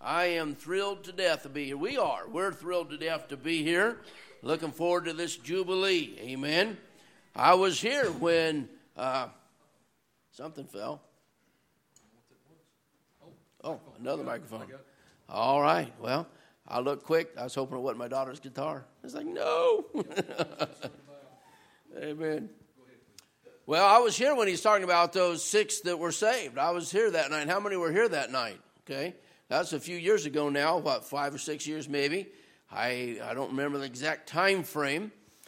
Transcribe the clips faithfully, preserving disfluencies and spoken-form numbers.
I am thrilled to death to be here. We are. We're thrilled to death to be here. Looking forward to this Jubilee. Amen. I was here when uh, something fell. Oh, another microphone. All right. Well, I looked quick. I was hoping it wasn't my daughter's guitar. I was like, no. Amen. Well, I was here when he's talking about those six that were saved. I was here that night. How many were here that night? Okay. That's a few years ago now, what, five or six years maybe. I I don't remember the exact time frame,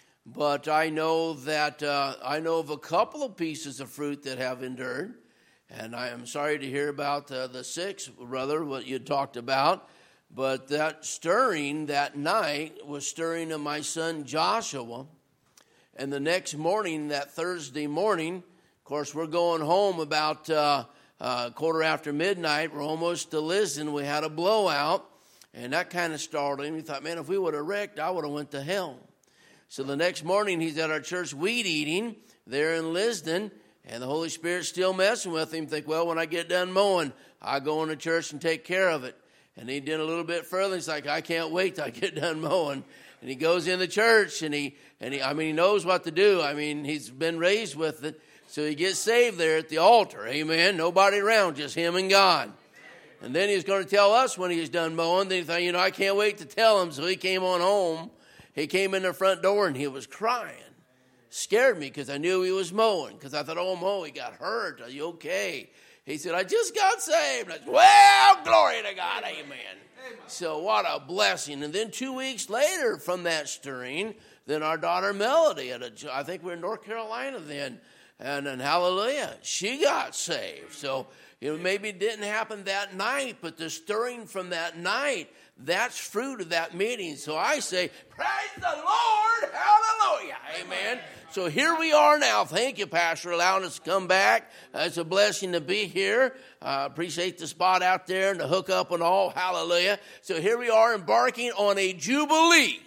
but I know that uh, I know of a couple of pieces of fruit that have endured, and I am sorry to hear about uh, the six, brother, what you talked about, but that stirring that night was stirring of my son Joshua, and the next morning, that Thursday morning, of course, we're going home about uh, uh, quarter after midnight. We're almost to Lisbon. We had a blowout. And that kind of startled him. He thought, man, if we would have wrecked, I would have went to hell. So the next morning, he's at our church weed eating there in Lisbon, and the Holy Spirit's still messing with him. Think, well, when I get done mowing, I'll go into church and take care of it. And he did a little bit further. He's like, I can't wait till I get done mowing. And he goes in the church, and he, and he, I mean, he knows what to do. I mean, he's been raised with it. So he gets saved there at the altar. Amen. Nobody around, just him and God. And then he was going to tell us when he was done mowing. Then he thought, you know, I can't wait to tell him. So he came on home. He came in the front door and he was crying. Scared me because I knew he was mowing. Because I thought, oh, Mo, he got hurt. Are you okay? He said, I just got saved. I said, well, glory to God. Amen. Amen. So what a blessing. And then two weeks later from that stirring, then our daughter Melody, at a, I think we were in North Carolina then. And then hallelujah, she got saved. So you know, maybe it didn't happen that night, but the stirring from that night, that's fruit of that meeting. So I say, praise the Lord, hallelujah, amen. So here we are now. Thank you, Pastor, allowing us to come back. Uh, it's a blessing to be here. Uh, appreciate the spot out there and the hookup and all, hallelujah. So here we are embarking on a Jubilee.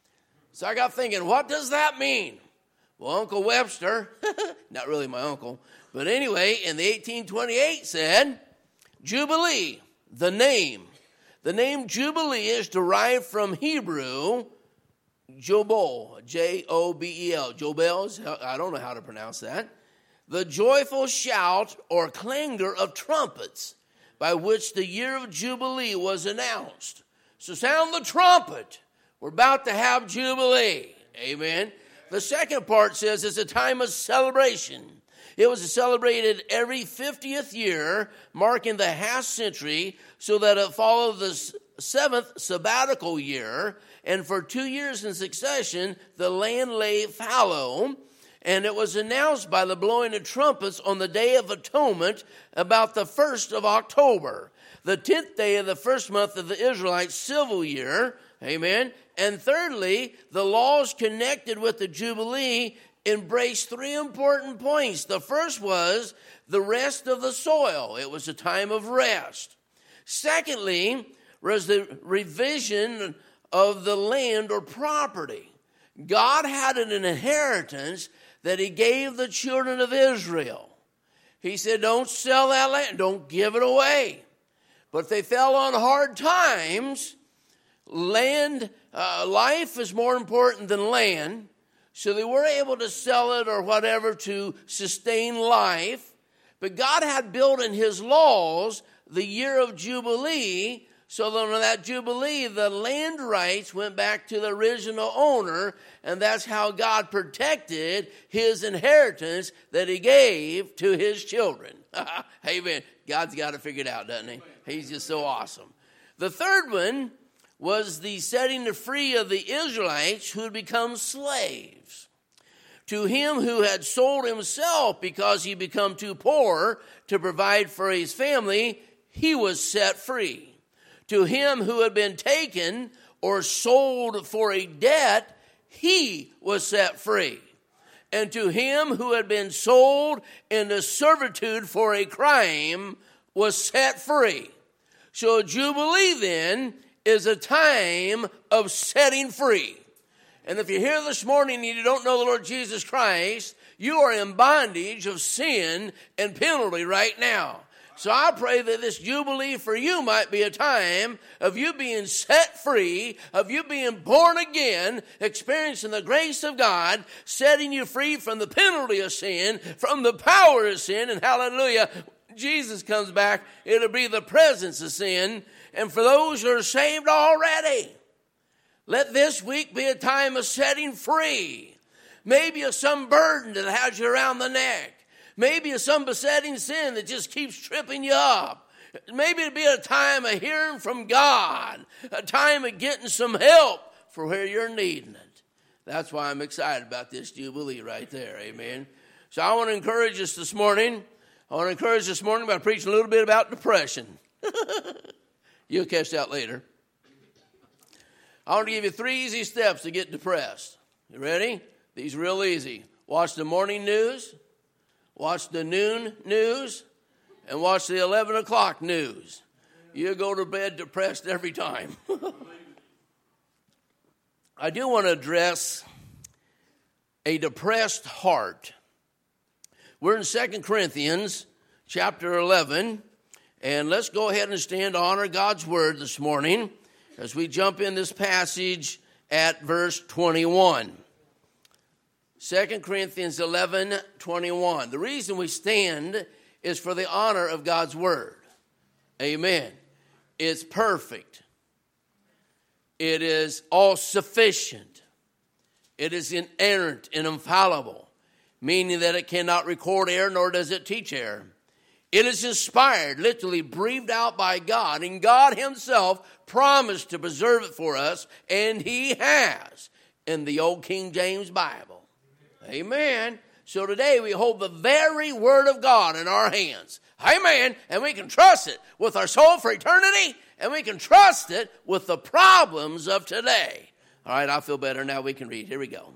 So I got thinking, what does that mean? Well, Uncle Webster, not really my uncle, but anyway, in the eighteen twenty-eight said, Jubilee, the name. The name Jubilee is derived from Hebrew, Jobel, J O B E L. Jobel, I don't know how to pronounce that. The joyful shout or clangor of trumpets by which the year of Jubilee was announced. So sound the trumpet. We're about to have Jubilee. Amen. The second part says it's a time of celebration. It was celebrated every fiftieth year, marking the half century, so that it followed the seventh sabbatical year. And for two years in succession, the land lay fallow. And it was announced by the blowing of trumpets on the Day of Atonement about the first of October, the tenth day of the first month of the Israelite civil year. Amen. And thirdly, the laws connected with the Jubilee embrace three important points. The first was the rest of the soil. It was a time of rest. Secondly, was the revision of the land or property. God had an inheritance that he gave the children of Israel. He said, don't sell that land. Don't give it away. But if they fell on hard times, land, uh, life is more important than land. So they were able to sell it or whatever to sustain life. But God had built in his laws the year of Jubilee, so that on that Jubilee, the land rights went back to the original owner, and that's how God protected his inheritance that he gave to his children. Amen. God's got it figured out, doesn't he? He's just so awesome. The third one was the setting free of the Israelites who had become slaves. To him who had sold himself because he become too poor to provide for his family, he was set free. To him who had been taken or sold for a debt, he was set free. And to him who had been sold into servitude for a crime was set free. So Jubilee then is a time of setting free. And if you're here this morning and you don't know the Lord Jesus Christ, you are in bondage of sin and penalty right now. So I pray that this Jubilee for you might be a time of you being set free, of you being born again, experiencing the grace of God, setting you free from the penalty of sin, from the power of sin, and hallelujah, Jesus comes back, it'll be the presence of sin. And for those who are saved already, let this week be a time of setting free. Maybe of some burden that has you around the neck. Maybe of some besetting sin that just keeps tripping you up. Maybe it'd be a time of hearing from God, a time of getting some help for where you're needing it. That's why I'm excited about this Jubilee right there, amen. So I want to encourage us this morning. I want to encourage this morning by preaching a little bit about depression. You'll catch that later. I want to give you three easy steps to get depressed. You ready? These are real easy. Watch the morning news. Watch the noon news, and watch the eleven o'clock news. You go to bed depressed every time. I do want to address a depressed heart. We're in Second Corinthians chapter eleven, and let's go ahead and stand to honor God's word this morning as we jump in this passage at verse twenty-one. Second Corinthians eleven twenty-one. The reason we stand is for the honor of God's word. Amen. It's perfect. It is all sufficient. It is inerrant and infallible, meaning that it cannot record error, nor does it teach error. It is inspired, literally breathed out by God, and God himself promised to preserve it for us, and he has in the old King James Bible. Amen. So today we hold the very word of God in our hands. Amen. And we can trust it with our soul for eternity, and we can trust it with the problems of today. All right, I feel better now. We can read. Here we go.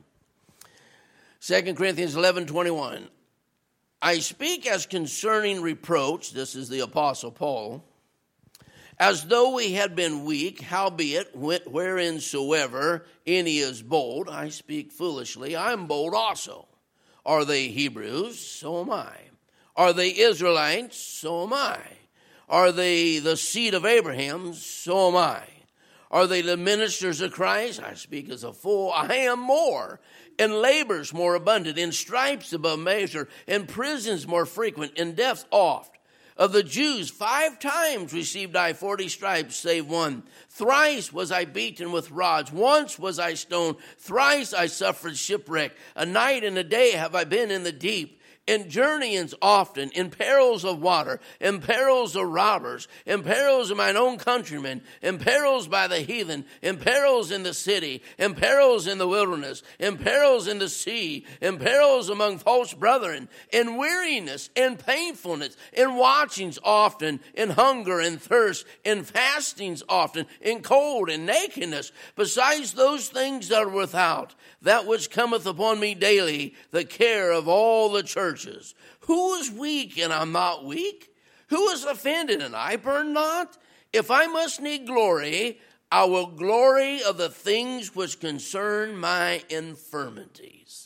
Second Corinthians eleven twenty-one. I speak as concerning reproach, this is the Apostle Paul, as though we had been weak, howbeit whereinsoever any is bold, I speak foolishly, I am bold also. Are they Hebrews? So am I. Are they Israelites? So am I. Are they the seed of Abraham? So am I. Are they the ministers of Christ? I speak as a fool. I am more. In labors more abundant, in stripes above measure, in prisons more frequent, in deaths oft. Of the Jews, five times received I forty stripes, save one. Thrice was I beaten with rods. Once was I stoned. Thrice I suffered shipwreck. A night and a day have I been in the deep. In journeyings often, in perils of water, in perils of robbers, in perils of mine own countrymen, in perils by the heathen, in perils in the city, in perils in the wilderness, in perils in the sea, in perils among false brethren, in weariness, in painfulness, in watchings often, in hunger and thirst, in fastings often, in cold and nakedness, besides those things that are without, that which cometh upon me daily, the care of all the churches. Who is weak and I'm not weak? Who is offended and I burn not? If I must need glory, I will glory of the things which concern my infirmities.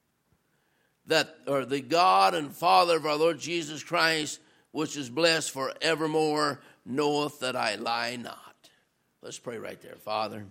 That are the God and Father of our Lord Jesus Christ, which is blessed forevermore, knoweth that I lie not. Let's pray right there. Father,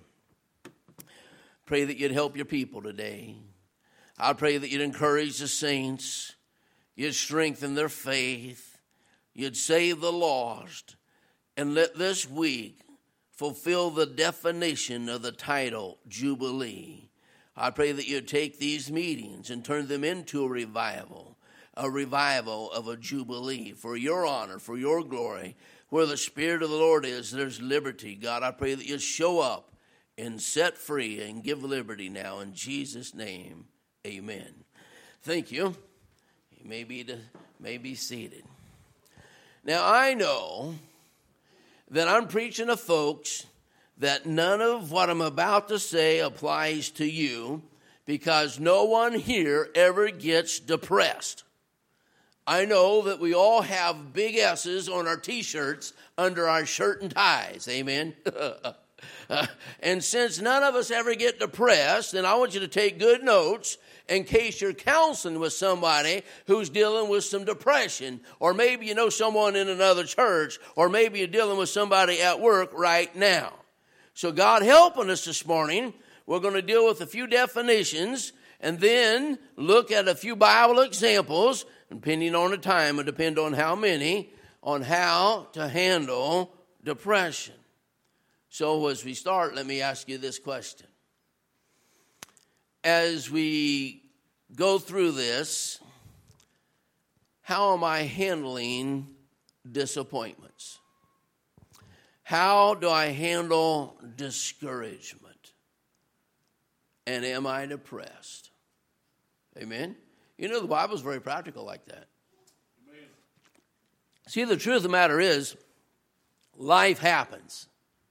pray that you'd help your people today. I pray that you'd encourage the saints. You'd strengthen their faith. You'd save the lost. And let this week fulfill the definition of the title, Jubilee. I pray that you'd take these meetings and turn them into a revival, a revival of a Jubilee for your honor, for your glory. Where the Spirit of the Lord is, there's liberty. God, I pray that you'd show up and set free and give liberty now. In Jesus' name, amen. Thank you. You may be, to, may be seated. Now, I know that I'm preaching to folks that none of what I'm about to say applies to you because no one here ever gets depressed. I know that we all have big S's on our T-shirts under our shirt and ties. Amen. uh, and since none of us ever get depressed, then I want you to take good notes in case you're counseling with somebody who's dealing with some depression, or maybe you know someone in another church, or maybe you're dealing with somebody at work right now. So God helping us this morning, we're going to deal with a few definitions and then look at a few Bible examples, depending on the time and depend on how many, on how to handle depression. So as we start, let me ask you this question. As we go through this, how am I handling disappointments? How do I handle discouragement? And am I depressed? Amen? You know, the Bible's very practical like that. Amen. See, the truth of the matter is, life happens.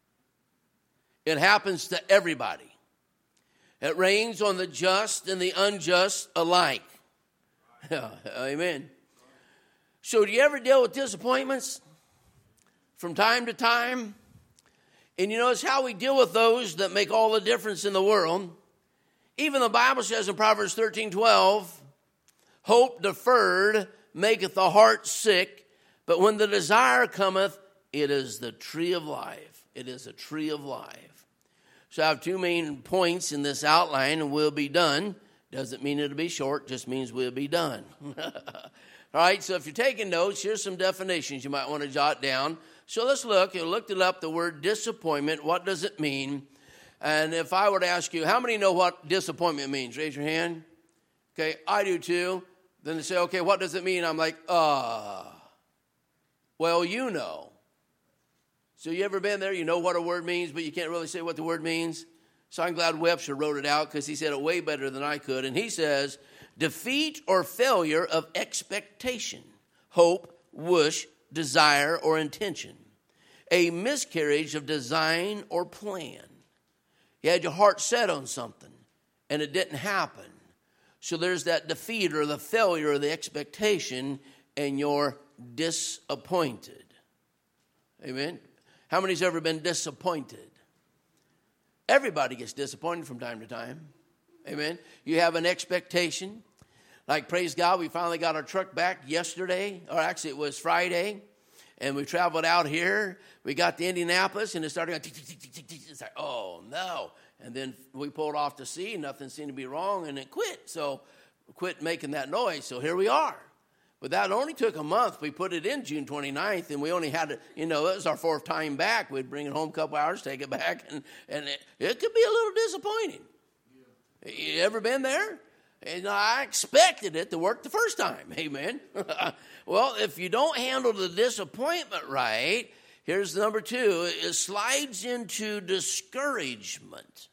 It happens to everybody. It rains on the just and the unjust alike. Yeah, amen. So do you ever deal with disappointments from time to time? And you notice how we deal with those that make all the difference in the world. Even the Bible says in Proverbs thirteen twelve, hope deferred maketh the heart sick, but when the desire cometh, it is the tree of life. It is a tree of life. So I have two main points in this outline, and we'll be done. Doesn't mean it'll be short, just means we'll be done. All right, so if you're taking notes, here's some definitions you might want to jot down. So let's look. You looked it up, the word disappointment. What does it mean? And if I were to ask you, how many know what disappointment means? Raise your hand. Okay, I do too. Then they say, okay, what does it mean? I'm like, uh, well, you know. So you ever been there? You know what a word means, but you can't really say what the word means? So I'm glad Webster wrote it out because he said it way better than I could. And he says, defeat or failure of expectation, hope, wish, desire, or intention. A miscarriage of design or plan. You had your heart set on something, and it didn't happen. So there's that defeat or the failure or the expectation, and you're disappointed. Amen? How many's ever been disappointed? Everybody gets disappointed from time to time. Amen? You have an expectation. Like, praise God, we finally got our truck back yesterday, or actually it was Friday, and we traveled out here. We got to Indianapolis, and it started going, tick, tick, tick, tick, tick. It's like, oh, no. And then we pulled off to sea, nothing seemed to be wrong, and it quit. So quit making that noise, so here we are. But that only took a month. We put it in June twenty-ninth, and we only had to, you know, it was our fourth time back. We'd bring it home a couple hours, take it back, and, and it, it could be a little disappointing. Yeah. You ever been there? And I expected it to work the first time. Amen. Well, if you don't handle the disappointment right, here's number two. It slides into discouragement.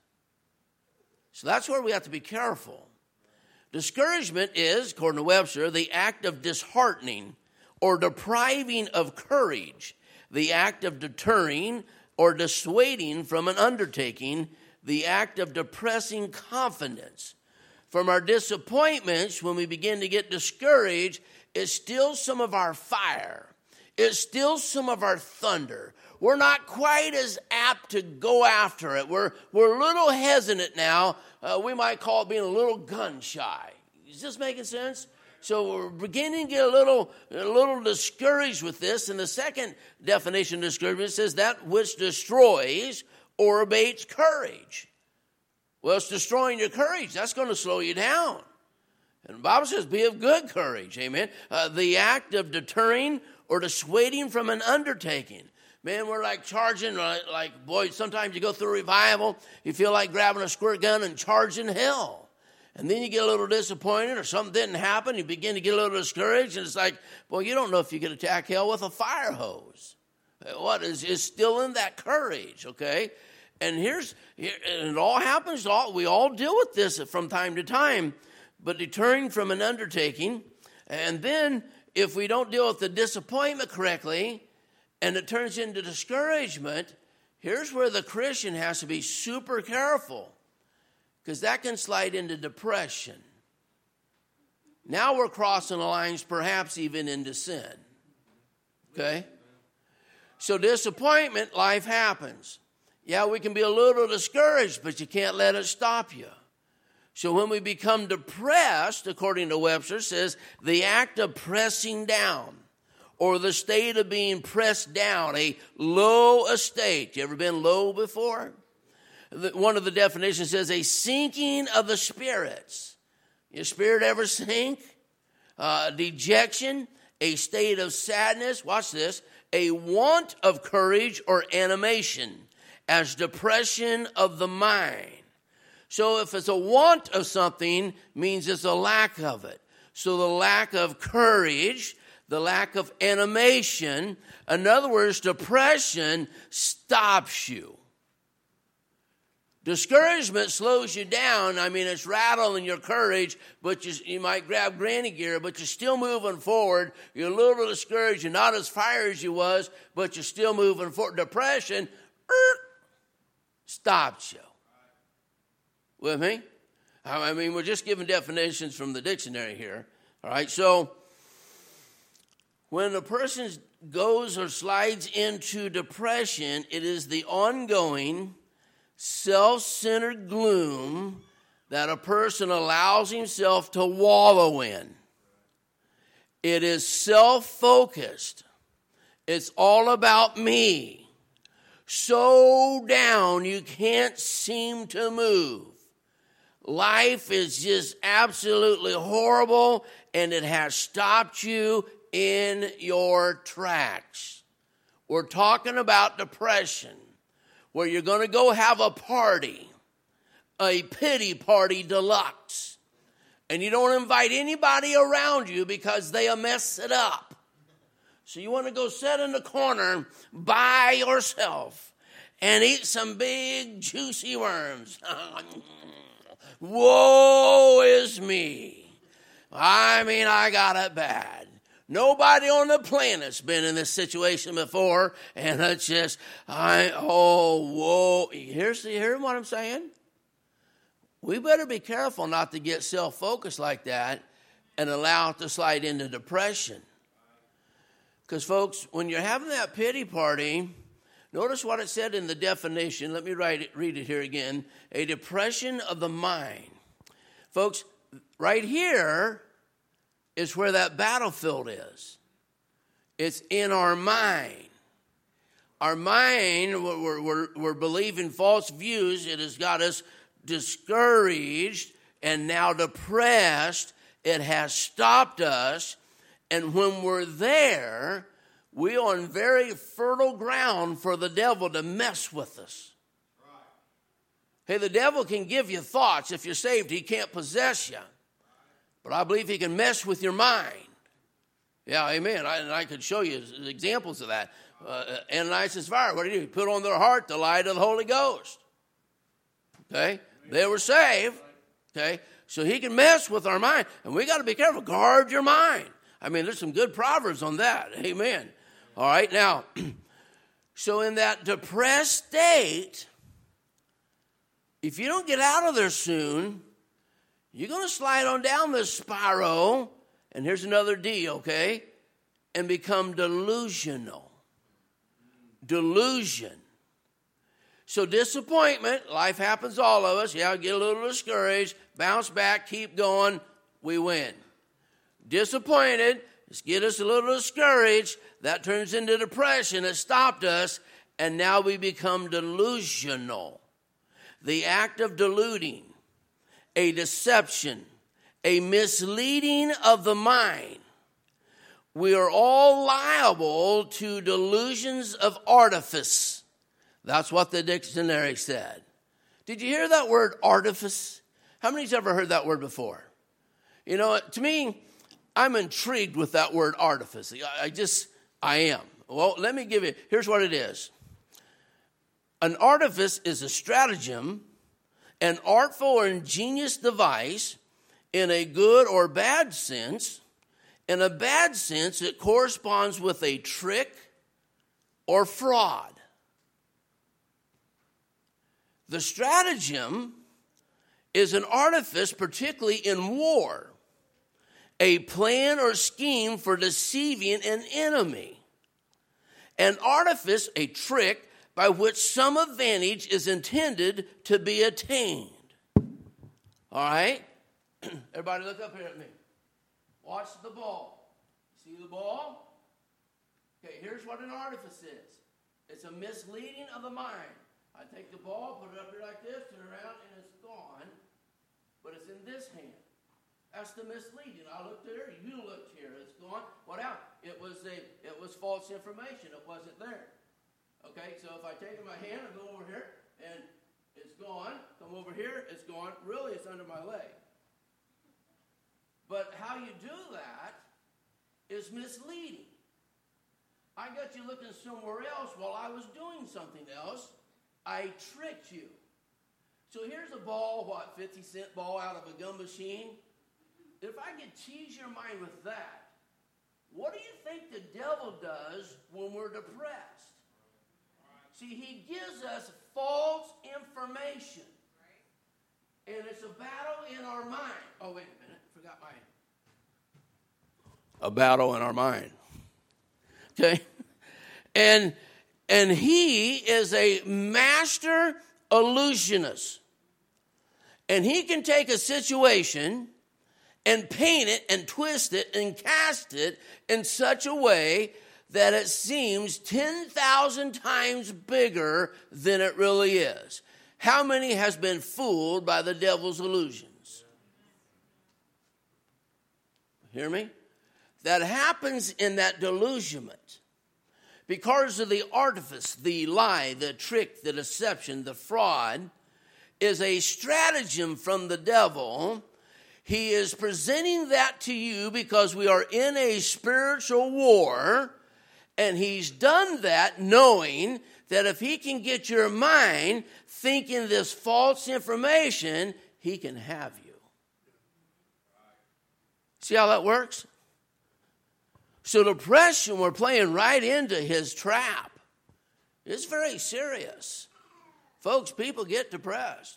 So that's where we have to be careful. Discouragement is, according to Webster, the act of disheartening or depriving of courage, the act of deterring or dissuading from an undertaking, the act of depressing confidence. From our disappointments, when we begin to get discouraged, it's still some of our fire. It's still some of our thunder. We're not quite as apt to go after it. We're, we're a little hesitant now. Uh, we might call it being a little gun shy. Is this making sense? So we're beginning to get a little, a little discouraged with this. And the second definition of discouragement says that which destroys or abates courage. Well, it's destroying your courage. That's going to slow you down. And the Bible says be of good courage. Amen. Uh, the act of deterring or dissuading from an undertaking. Man, we're like charging, like, like, boy, sometimes you go through a revival, you feel like grabbing a squirt gun and charging hell. And then you get a little disappointed or something didn't happen, you begin to get a little discouraged, and it's like, well, you don't know if you could attack hell with a fire hose. What is, is still in that courage, okay? And here's, here, and it all happens, all, we all deal with this from time to time, but deterring from an undertaking, and then if we don't deal with the disappointment correctly, and it turns into discouragement, here's where the Christian has to be super careful, because that can slide into depression. Now we're crossing the lines, perhaps even into sin. Okay? So disappointment, life happens. Yeah, we can be a little discouraged, but you can't let it stop you. So when we become depressed, according to Webster, says the act of pressing down or the state of being pressed down, a low estate. You ever been low before? One of the definitions says a sinking of the spirits. Your spirit ever sink? Uh, dejection, a state of sadness. Watch this. A want of courage or animation as depression of the mind. So if it's a want of something, means it's a lack of it. So the lack of courage, the lack of animation, in other words, depression stops you. Discouragement slows you down. I mean, it's rattling your courage, but you, you might grab granny gear, but you're still moving forward. You're a little discouraged. You're not as fire as you was, but you're still moving forward. Depression er, stops you. With me? I mean, we're just giving definitions from the dictionary here. All right, so when a person goes or slides into depression, it is the ongoing self-centered gloom that a person allows himself to wallow in. It is self-focused. It's all about me. So down you can't seem to move. Life is just absolutely horrible, and it has stopped you in your tracks. We're talking about depression, where you're going to go have a party, a pity party deluxe, and you don't invite anybody around you because they'll mess it up. So you want to go sit in the corner by yourself and eat some big juicy worms. Woe is me. I mean, I got it bad. Nobody on the planet's been in this situation before, and it's just, I, oh, whoa. Here's, you hear what I'm saying? We better be careful not to get self-focused like that and allow it to slide into depression. Because, folks, when you're having that pity party, notice what it said in the definition. Let me write it, read it here again. A depression of the mind. Folks, right here is where that battlefield is. It's in our mind. Our mind, we're, we're, we're believing false views. It has got us discouraged and now depressed. It has stopped us. And when we're there, we are on very fertile ground for the devil to mess with us. Right. Hey, the devil can give you thoughts. If you're saved, he can't possess you. But I believe he can mess with your mind. Yeah, amen. I, and I could show you examples of that. Uh, Ananias and Sapphira, what did he do? He put on their heart the light of the Holy Ghost. Okay? They were saved. Okay? So he can mess with our mind. And we got to be careful. Guard your mind. I mean, there's some good proverbs on that. Amen. All right, now, so in that depressed state, if you don't get out of there soon, you're going to slide on down this spiral, and here's another D, okay, and become delusional. Delusion. So disappointment, life happens to all of us. Yeah, get a little discouraged, bounce back, keep going, we win. Disappointed, just get us a little discouraged. That turns into depression. It stopped us, and now we become delusional. The act of deluding, a deception, a misleading of the mind. We are all liable to delusions of artifice. That's what the dictionary said. Did you hear that word, artifice? How many's ever heard that word before? You know, to me, I'm intrigued with that word artifice. I just, I am. Well, let me give you, here's what it is. An artifice is a stratagem, an artful or ingenious device in a good or bad sense. In a bad sense, it corresponds with a trick or fraud. The stratagem is an artifice, particularly in war. A plan or scheme for deceiving an enemy. An artifice, a trick, by which some advantage is intended to be attained. All right? Everybody look up here at me. Watch the ball. See the ball? Okay, here's what an artifice is. It's a misleading of the mind. I take the ball, put it up here like this, turn around, and it's gone. But it's in this hand. That's the misleading. I looked there, you looked here, it's gone. What happened? It was a, it was false information. It wasn't there. Okay, so if I take it in my hand and go over here, and it's gone, come over here, it's gone. Really, it's under my leg. But how you do that is misleading. I got you looking somewhere else while I was doing something else. I tricked you. So here's a ball, what, fifty cent ball out of a gum machine? If I could tease your mind with that, what do you think the devil does when we're depressed? See, he gives us false information. And it's a battle in our mind. Oh, wait a minute. Forgot my... A battle in our mind. Okay? And, and he is a master illusionist. And he can take a situation and paint it and twist it and cast it in such a way that it seems ten thousand times bigger than it really is. How many has been fooled by the devil's illusions? Hear me? That happens in that delusionment because of the artifice, the lie, the trick, the deception, the fraud is a stratagem from the devil. He is presenting that to you because we are in a spiritual war, and he's done that knowing that if he can get your mind thinking this false information, he can have you. See how that works? So depression, we're playing right into his trap. It's very serious. Folks, people get depressed.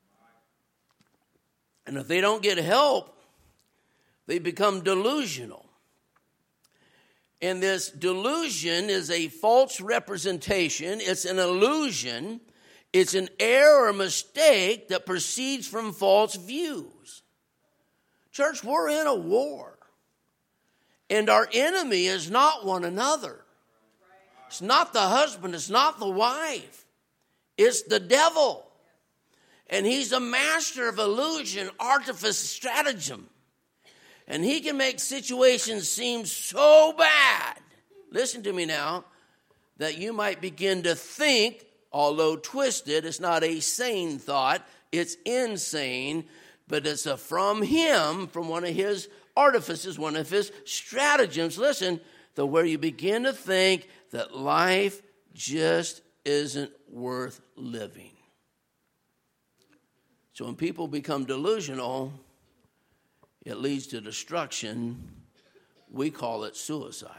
And if they don't get help, they become delusional. And this delusion is a false representation. It's an illusion. It's an error or mistake that proceeds from false views. Church, we're in a war. And our enemy is not one another. It's not the husband. It's not the wife. It's the devil. And he's a master of illusion, artifice, stratagem. And he can make situations seem so bad, listen to me now, that you might begin to think, although twisted, it's not a sane thought, it's insane, but it's a from him, from one of his artifices, one of his stratagems. Listen, the where you begin to think that life just isn't worth living. So when people become delusional, it leads to destruction. We call it suicide.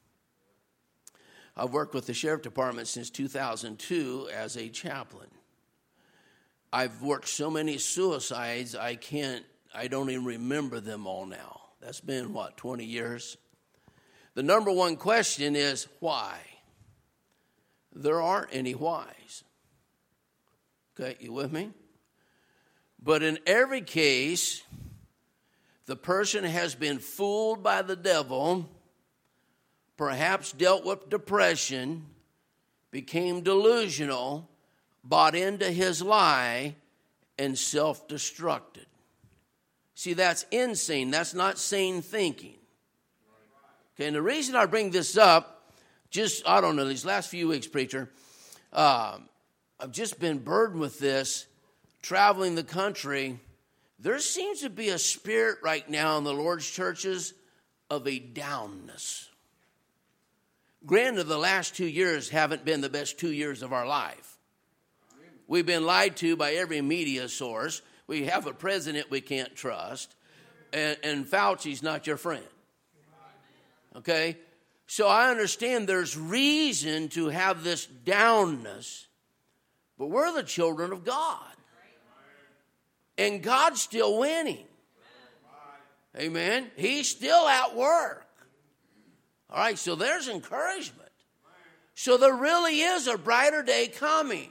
I've worked with the sheriff department since two thousand two as a chaplain. I've worked so many suicides, I can't, I don't even remember them all now. That's been, what, twenty years? The number one question is, why? There aren't any whys. Okay, you with me? But in every case, the person has been fooled by the devil, perhaps dealt with depression, became delusional, bought into his lie, and self-destructed. See, that's insane. That's not sane thinking. Okay, and the reason I bring this up, just, I don't know, these last few weeks, preacher, um, I've just been burdened with this, traveling the country. There seems to be a spirit right now in the Lord's churches of a downness. Granted, the last two years haven't been the best two years of our life. We've been lied to by every media source. We have a president we can't trust. And, and Fauci's not your friend. Okay? So I understand there's reason to have this downness. But we're the children of God. And God's still winning. Amen. He's still at work. All right, so there's encouragement. So there really is a brighter day coming.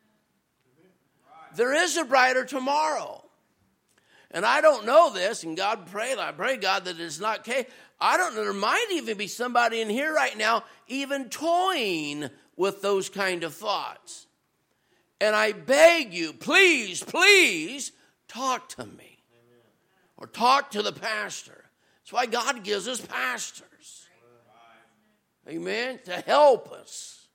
There is a brighter tomorrow. And I don't know this, and God pray, I pray God that it's not case. I don't know, there might even be somebody in here right now even toying with those kind of thoughts. And I beg you, please, please, talk to me. Or talk to the pastor. That's why God gives us pastors. Amen? To help us.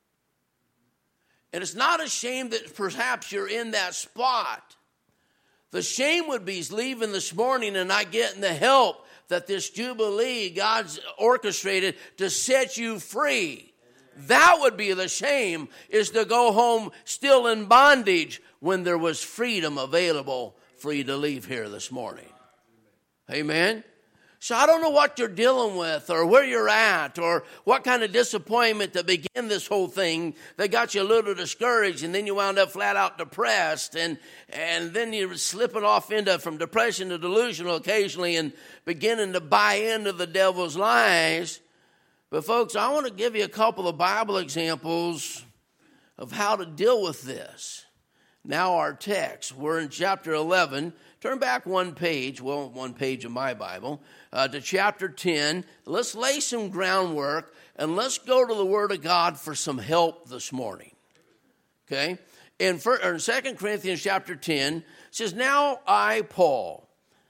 And it's not a shame that perhaps you're in that spot. The shame would be leaving this morning and not getting the help that this Jubilee God's orchestrated to set you free. That would be the shame, is to go home still in bondage when there was freedom available for you to leave here this morning. Amen? So I don't know what you're dealing with or where you're at or what kind of disappointment that began this whole thing that got you a little discouraged, and then you wound up flat out depressed, and and then you're slipping off into from depression to delusional occasionally and beginning to buy into the devil's lies. But folks, I want to give you a couple of Bible examples of how to deal with this. Now our text, we're in chapter eleven. Turn back one page, well, one page of my Bible, uh, to chapter ten. Let's lay some groundwork, and let's go to the Word of God for some help this morning. Okay? In, in Second Corinthians chapter ten, it says, Now I, Paul,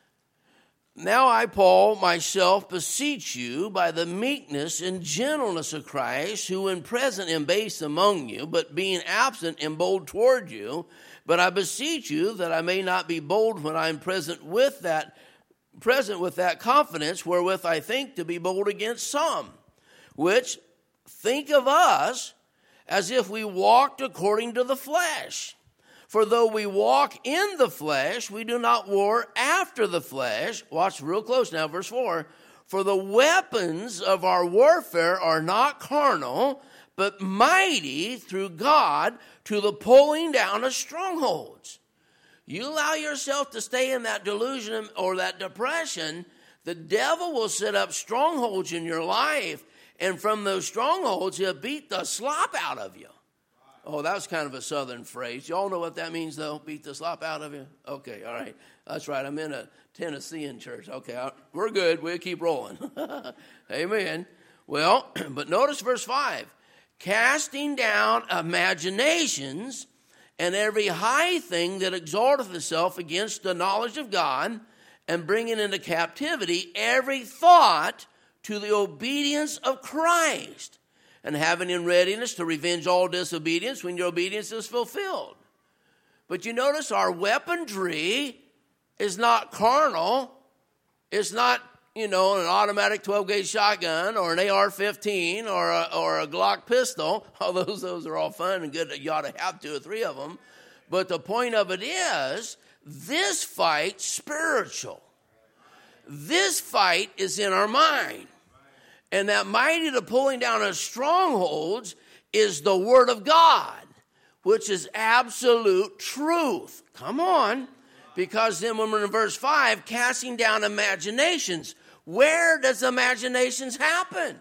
now I, Paul, myself, beseech you by the meekness and gentleness of Christ, who in present am base among you, but being absent am bold toward you. But I beseech you that I may not be bold when I am present with that present with that confidence wherewith I think to be bold against some, which think of us as if we walked according to the flesh. For though we walk in the flesh, we do not war after the flesh. Watch real close now, verse four. For the weapons of our warfare are not carnal, but mighty through God to the pulling down of strongholds. You allow yourself to stay in that delusion or that depression, the devil will set up strongholds in your life, and from those strongholds, he'll beat the slop out of you. Oh, that was kind of a southern phrase. Y'all know what that means, though? Beat the slop out of you? Okay, all right. That's right. I'm in a Tennessean church. Okay, we're good. We'll keep rolling. Amen. Well, but notice verse five. Casting down imaginations and every high thing that exalteth itself against the knowledge of God, and bringing into captivity every thought to the obedience of Christ, and having in readiness to revenge all disobedience when your obedience is fulfilled. But you notice our weaponry is not carnal. It's not, you know, an automatic twelve-gauge shotgun or an A R fifteen or a, or a Glock pistol. Although those, those are all fun and good. You ought to have two or three of them. But the point of it is, this fight's spiritual. This fight is in our mind. And that mighty to pulling down of strongholds is the Word of God, which is absolute truth. Come on. Because then when we're in verse five, casting down imaginations. Where does imaginations happen?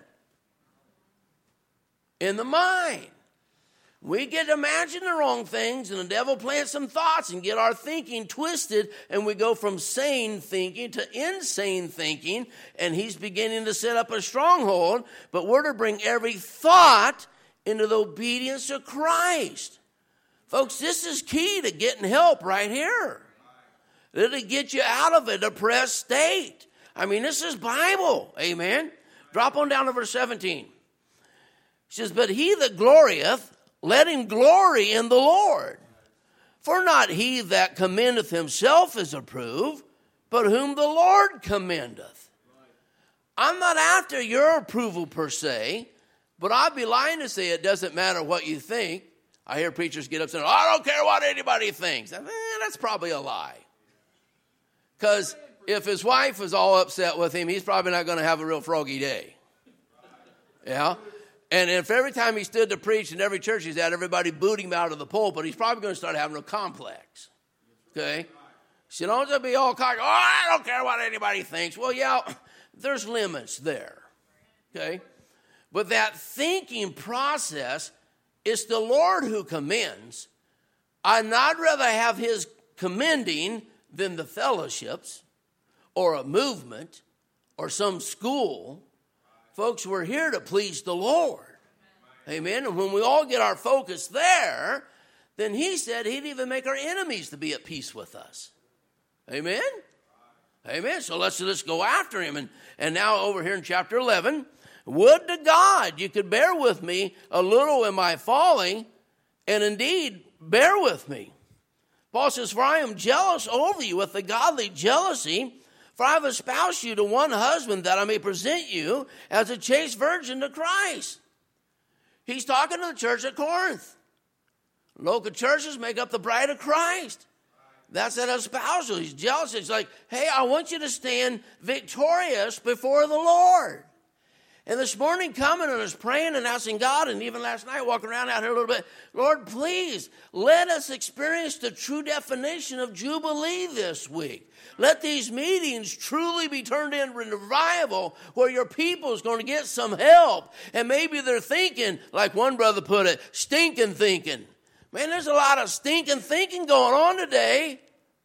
In the mind. We get to imagine the wrong things, and the devil plants some thoughts and get our thinking twisted, and we go from sane thinking to insane thinking, and he's beginning to set up a stronghold. But we're to bring every thought into the obedience of Christ. Folks, this is key to getting help right here. It'll get you out of a depressed state. I mean, this is Bible. Amen. Drop on down to verse seventeen. It says, but he that glorieth, let him glory in the Lord. For not he that commendeth himself is approved, but whom the Lord commendeth. I'm not after your approval per se, but I'd be lying to say it doesn't matter what you think. I hear preachers get upset, oh, I don't care what anybody thinks. Eh, that's probably a lie. Because if his wife is all upset with him, he's probably not going to have a real froggy day. Yeah? And if every time he stood to preach in every church he's at, everybody booed him out of the pulpit, he's probably going to start having a complex. Okay? So don't just be all cocky, oh, I don't care what anybody thinks. Well, yeah, there's limits there. Okay? But that thinking process, it's the Lord who commends. I'd not rather have his commending than the fellowships or a movement or some school. Folks, we're here to please the Lord. Amen. And when we all get our focus there, then he said he'd even make our enemies to be at peace with us. Amen. Amen. So let's let's go after him. And, and now over here in chapter eleven, would to God you could bear with me a little in my folly, and indeed bear with me. Paul says, for I am jealous over you with a godly jealousy, for I have espoused you to one husband, that I may present you as a chaste virgin to Christ. He's talking to the church at Corinth. Local churches make up the bride of Christ. That's that espousal. He's jealous. He's like, hey, I want you to stand victorious before the Lord. And this morning coming and I was praying and asking God, and even last night walking around out here a little bit, Lord, please let us experience the true definition of Jubilee this week. Let these meetings truly be turned into revival where your people is going to get some help. And maybe they're thinking, like one brother put it, stinking thinking. Man, there's a lot of stinking thinking going on today.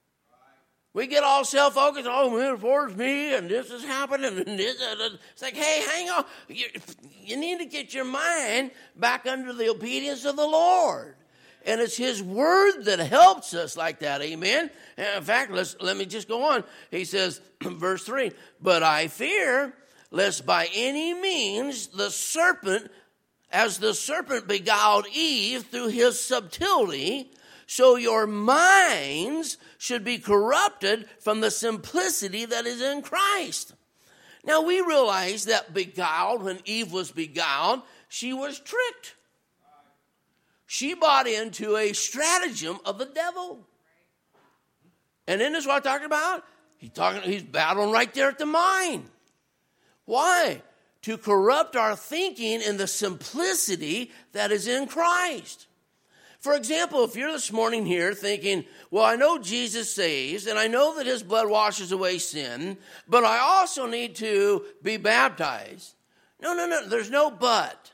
We get all self-focused. Oh, man, towards me, and this is happening, and this. Uh, it's like, hey, hang on. You, you need to get your mind back under the obedience of the Lord. And it's his word that helps us like that, amen? And in fact, let's, let me just go on. He says, verse three, but I fear lest by any means the serpent, as the serpent beguiled Eve through his subtlety, so your minds should be corrupted from the simplicity that is in Christ. Now we realize that beguiled, when Eve was beguiled, she was tricked. She bought into a stratagem of the devil. And then this is what I'm talking about. He's talking, he's battling right there at the mind. Why? To corrupt our thinking in the simplicity that is in Christ. For example, if you're this morning here thinking, well, I know Jesus saves, and I know that his blood washes away sin, but I also need to be baptized. No, no, no, there's no but.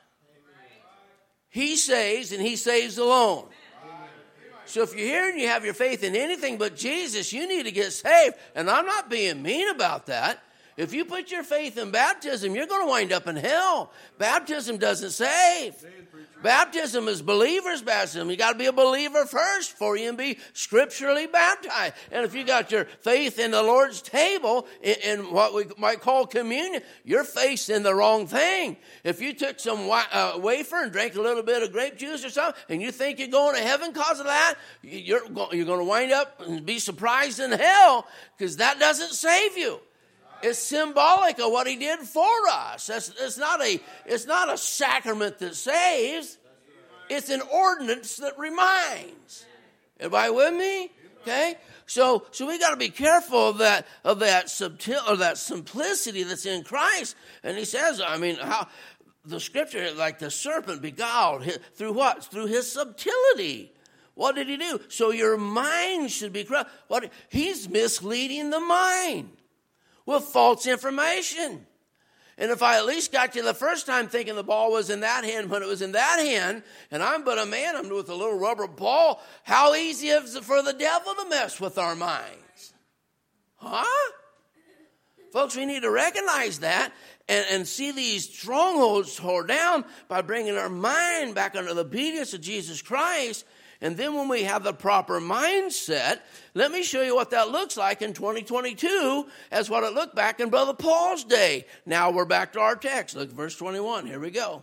He saves, and he saves alone. So if you're here and you have your faith in anything but Jesus, you need to get saved. And I'm not being mean about that. If you put your faith in baptism, you're going to wind up in hell. Baptism doesn't save. Baptism is believer's baptism. You got to be a believer first before you can be scripturally baptized. And if you got your faith in the Lord's table, in, in what we might call communion, you're facing the wrong thing. If you took some wa- uh, wafer and drank a little bit of grape juice or something, and you think you're going to heaven because of that, you're, go- you're going to wind up and be surprised in hell, because that doesn't save you. It's symbolic of what he did for us. It's, it's, not a, it's not a sacrament that saves. It's an ordinance that reminds. Everybody with me? Okay? So, so we got to be careful of that, of that subtil, or that simplicity that's in Christ. And he says, I mean, how the scripture, like the serpent beguiled through what? Through his subtlety. What did he do? So your mind should be corrupt. What? He's misleading the mind with false information. And if I at least got you the first time thinking the ball was in that hand when it was in that hand, and I'm but a man, I'm with a little rubber ball, how easy is it for the devil to mess with our minds? Huh? Folks, we need to recognize that and, and see these strongholds torn down by bringing our mind back under the obedience of Jesus Christ. And then when we have the proper mindset, let me show you what that looks like in twenty twenty-two as what it looked back in Brother Paul's day. Now we're back to our text. Look at verse twenty-one. Here we go.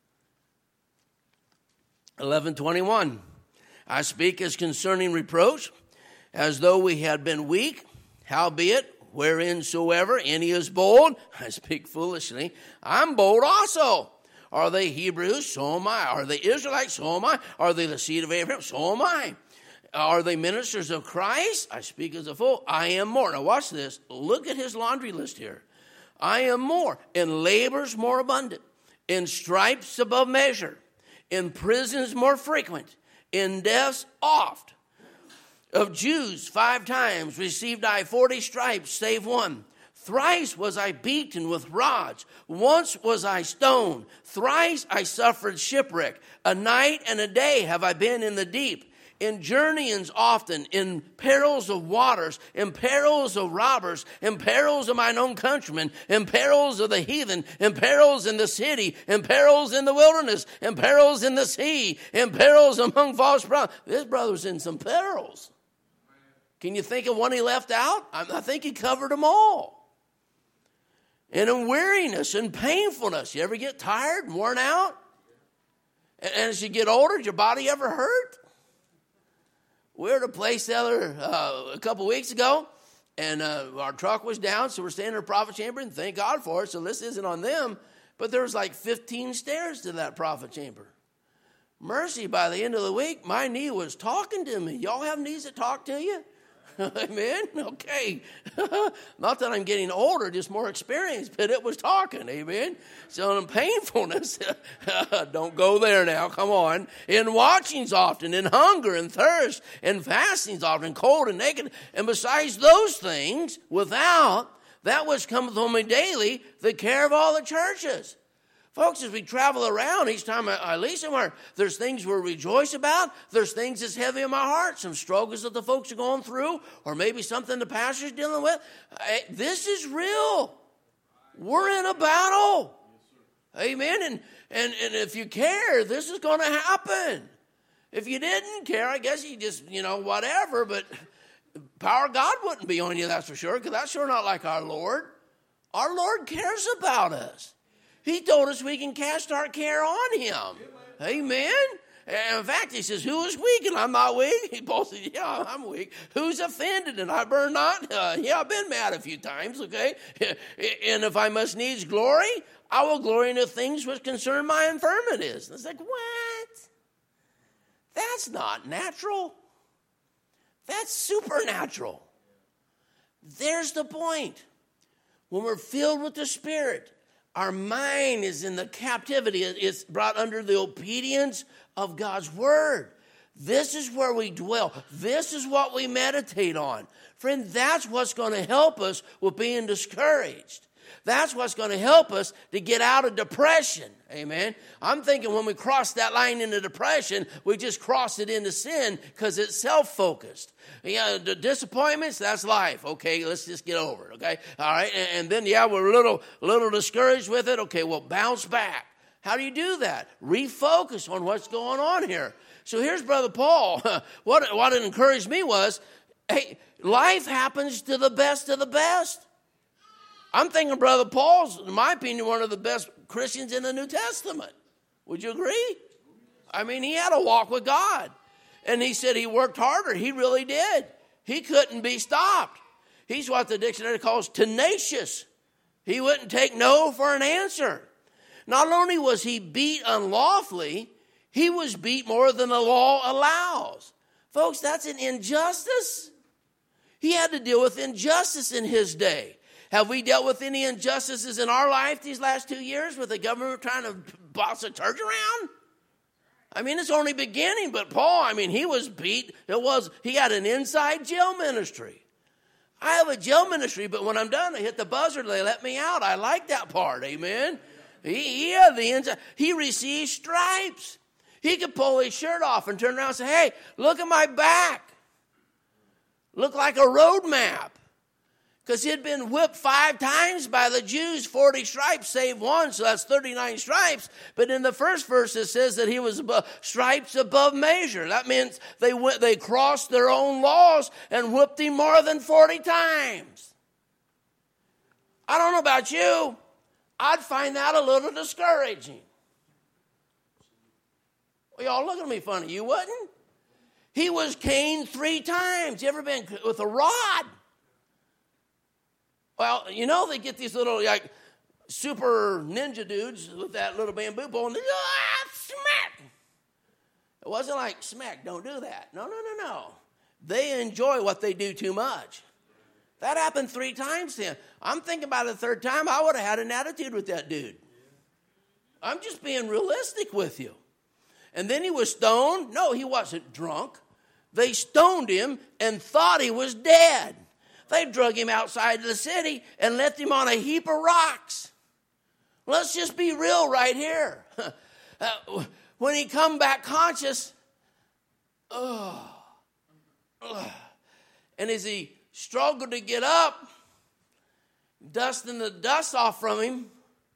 eleven twenty-one. I speak as concerning reproach, as though we had been weak, howbeit, whereinsoever any is bold, I speak foolishly, I'm bold also. Are they Hebrews? So am I. Are they Israelites? So am I. Are they the seed of Abraham? So am I. Are they ministers of Christ? I speak as a fool. I am more. Now watch this. Look at his laundry list here. I am more. In labors more abundant. In stripes above measure. In prisons more frequent. In deaths oft. Of Jews five times received I forty stripes, save one. Thrice was I beaten with rods. Once was I stoned. Thrice I suffered shipwreck. A night and a day have I been in the deep. In journeyings often, in perils of waters, in perils of robbers, in perils of mine own countrymen, in perils of the heathen, in perils in the city, in perils in the wilderness, in perils in the sea, in perils among false prophets. This brother's in some perils. Can you think of one he left out? I think he covered them all. And in weariness and painfulness. You ever get tired and worn out? And as you get older, does your body ever hurt? We were at a place the other, uh, a couple weeks ago, and uh, our truck was down, so we're staying in a prophet chamber, and thank God for it, so this isn't on them, but there was like fifteen stairs to that prophet chamber. Mercy, by the end of the week, my knee was talking to me. Y'all have knees that talk to you? Amen? Okay. Not that I'm getting older, just more experienced, but it was talking. Amen? So in painfulness, don't go there now. Come on. In watchings often, in hunger and thirst, in fastings often, cold and naked. And besides those things, without that which cometh on me daily, the care of all the churches. Folks, as we travel around, each time I, I leave somewhere, there's things we rejoice about. There's things that's heavy in my heart, some struggles that the folks are going through, or maybe something the pastor's dealing with. I, this is real. We're in a battle. Amen. And, and, and if you care, this is going to happen. If you didn't care, I guess you just, you know, whatever. But power of God wouldn't be on you, that's for sure, because that's sure not like our Lord. Our Lord cares about us. He told us we can cast our care on him. Amen. And in fact, he says, who is weak and I'm not weak? He both said, yeah, I'm weak. Who's offended and I burn not? Uh, yeah, I've been mad a few times, okay? And if I must needs glory, I will glory in the things which concern my infirmities. And it's like, what? That's not natural. That's supernatural. There's the point. When we're filled with the Spirit, our mind is in the captivity. It's brought under the obedience of God's word. This is where we dwell. This is what we meditate on. Friend, that's what's going to help us with being discouraged. That's what's going to help us to get out of depression. Amen. I'm thinking when we cross that line into depression, we just cross it into sin because it's self-focused. Yeah, the disappointments, that's life. Okay, let's just get over it. Okay, all right. And, and then, yeah, we're a little, little discouraged with it. Okay, well, bounce back. How do you do that? Refocus on what's going on here. So here's Brother Paul. What, what encouraged me was, hey, life happens to the best of the best. I'm thinking Brother Paul's, in my opinion, one of the best Christians in the New Testament. Would you agree? I mean, he had a walk with God. And he said he worked harder. He really did. He couldn't be stopped. He's what the dictionary calls tenacious. He wouldn't take no for an answer. Not only was he beat unlawfully, he was beat more than the law allows. Folks, that's an injustice. He had to deal with injustice in his day. Have we dealt with any injustices in our life these last two years with the government trying to boss the church around? I mean, it's only beginning, but Paul, I mean, he was beat. It was, he had an inside jail ministry. I have a jail ministry, but when I'm done, I hit the buzzer, they let me out. I like that part, amen? He, he had the inside, he received stripes. He could pull his shirt off and turn around and say, hey, look at my back. Look like a road map. Because he had been whipped five times by the Jews, forty stripes save one, so that's thirty-nine stripes. But in the first verse it says that he was above, stripes above measure. That means they went, they crossed their own laws and whipped him more than forty times. I don't know about you. I'd find that a little discouraging. Well, y'all look at me funny. You wouldn't? He was caned three times. You ever been with a rod? Well, you know, they get these little, like, super ninja dudes with that little bamboo pole, and they, ah, smack. It wasn't like, smack, don't do that. No, no, no, no. They enjoy what they do too much. That happened three times then. I'm thinking about it the third time, I would have had an attitude with that dude. I'm just being realistic with you. And then he was stoned. No, he wasn't drunk. They stoned him and thought he was dead. They drug him outside the city and left him on a heap of rocks. Let's just be real right here. Uh, when he come back conscious, oh, oh, and as he struggled to get up, dusting the dust off from him,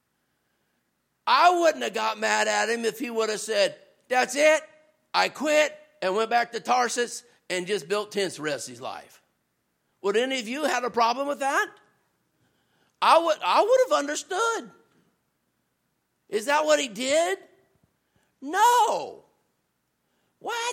I wouldn't have got mad at him if he would have said, that's it, I quit, and went back to Tarsus and just built tents the rest of his life. Would any of you had a problem with that? I would, I would have understood. Is that what he did? No. What?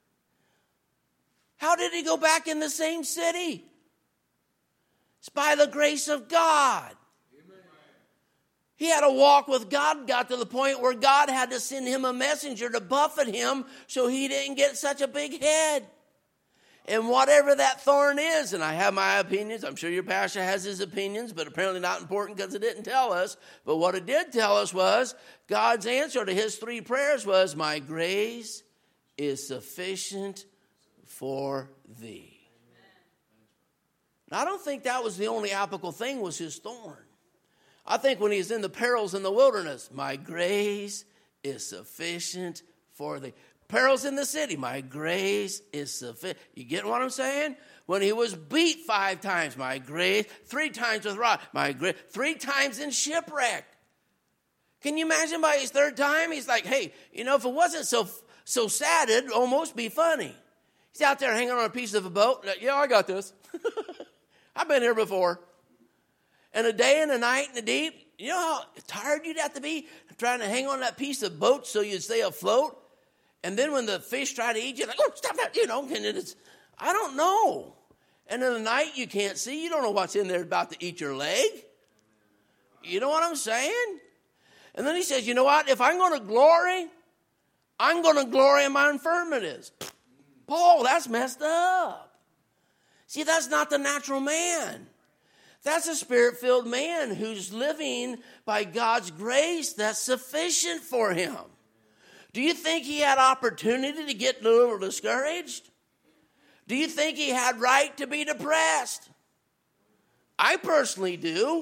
How did he go back in the same city? It's by the grace of God. Amen. He had a walk with God, got to the point where God had to send him a messenger to buffet him so he didn't get such a big head. And whatever that thorn is, and I have my opinions, I'm sure your pastor has his opinions, but apparently not important because it didn't tell us. But what it did tell us was God's answer to his three prayers was, my grace is sufficient for thee. Now, I don't think that was the only applicable thing was his thorn. I think when he's in the perils in the wilderness, my grace is sufficient for thee. Perils in the city, my grace is sufficient. You get what I'm saying? When he was beat five times, my grace, three times with rod, my grace, three times in shipwreck. Can you imagine by his third time? He's like, hey, you know, if it wasn't so so sad, it'd almost be funny. He's out there hanging on a piece of a boat. Like, yeah, I got this. I've been here before. And a day and a night in the deep, you know how tired you'd have to be trying to hang on that piece of boat so you'd stay afloat? And then when the fish try to eat you, like, oh, stop that, you know, and it's, I don't know. And in the night you can't see. You don't know what's in there about to eat your leg. You know what I'm saying? And then he says, you know what? If I'm going to glory, I'm going to glory in my infirmities. Paul, that's messed up. See, that's not the natural man. That's a spirit-filled man who's living by God's grace that's sufficient for him. Do you think he had opportunity to get a little discouraged? Do you think he had right to be depressed? I personally do.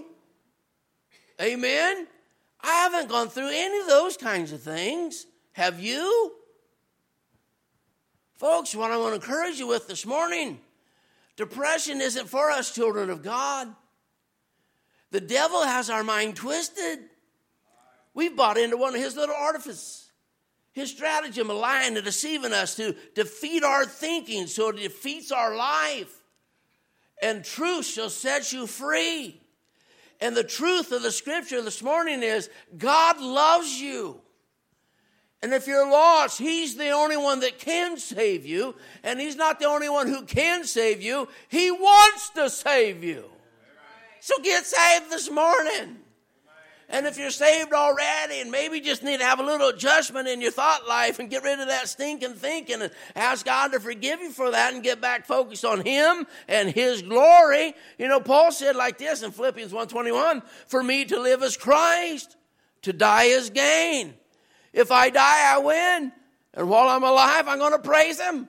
Amen? I haven't gone through any of those kinds of things. Have you? Folks, what I want to encourage you with this morning, depression isn't for us children of God. The devil has our mind twisted. We've bought into one of his little artifices. His stratagem of lying and deceiving us to defeat our thinking so it defeats our life. And truth shall set you free. And the truth of the scripture this morning is God loves you. And if you're lost, he's the only one that can save you. And he's not the only one who can save you. He wants to save you. So get saved this morning. And if you're saved already and maybe just need to have a little adjustment in your thought life and get rid of that stinking thinking and ask God to forgive you for that and get back focused on him and his glory. You know, Paul said like this in Philippians one twenty-one, for me to live is Christ, to die is gain. If I die, I win. And while I'm alive, I'm going to praise him.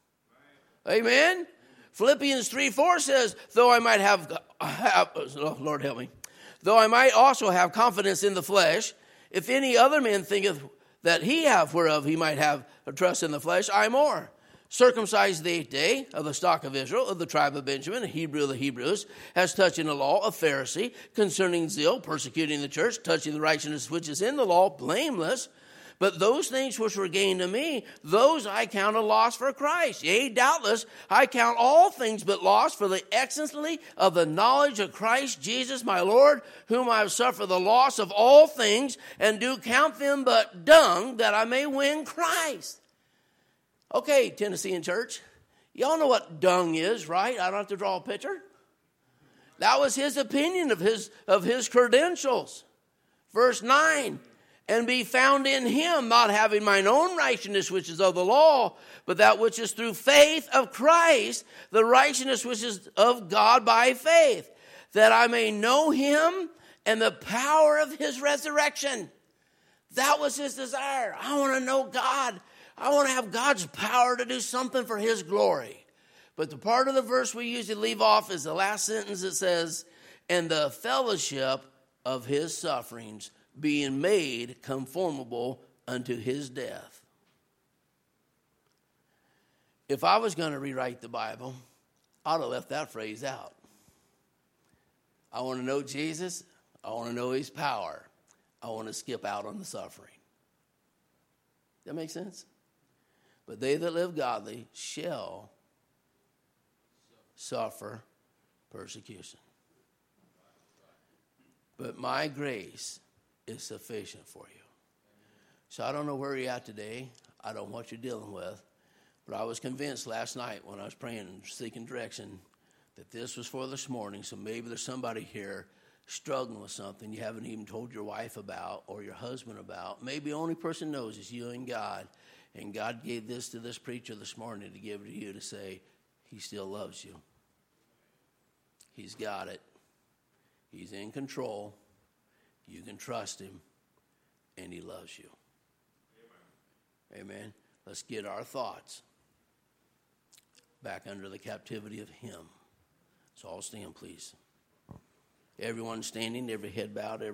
Amen. Philippians three four says, though I might have, have oh, Lord help me. Though I might also have confidence in the flesh, if any other man thinketh that he hath whereof he might have a trust in the flesh, I more. Circumcised the eighth day, of the stock of Israel, of the tribe of Benjamin, a Hebrew of the Hebrews, as touching the law, a Pharisee, concerning zeal, persecuting the church, touching the righteousness which is in the law, blameless. But those things which were gained to me, those I count a loss for Christ. Yea, doubtless, I count all things but loss for the excellency of the knowledge of Christ Jesus my Lord, whom I have suffered the loss of all things, and do count them but dung, that I may win Christ. Okay, Tennessean church, y'all know what dung is, right? I don't have to draw a picture. That was his opinion of his, of his credentials. Verse nine. And be found in him, not having mine own righteousness, which is of the law, but that which is through faith of Christ, the righteousness which is of God by faith, that I may know him and the power of his resurrection. That was his desire. I want to know God. I want to have God's power to do something for his glory. But the part of the verse we usually leave off is the last sentence that says, and the fellowship of his sufferings, being made conformable unto his death. If I was going to rewrite the Bible, I'd have left that phrase out. I want to know Jesus. I want to know his power. I want to skip out on the suffering. That makes sense? But they that live godly shall suffer persecution. But my grace is sufficient for you. So I don't know where you're at today. I don't know what you're dealing with. But I was convinced last night when I was praying and seeking direction that this was for this morning. So maybe there's somebody here struggling with something you haven't even told your wife about or your husband about. Maybe the only person knows is you and God. And God gave this to this preacher this morning to give it to you to say, he still loves you. He's got it. He's in control. You can trust him. And he loves you. Amen. Amen. Let's get our thoughts back under the captivity of him. So all stand, please. Everyone standing, every head bowed, every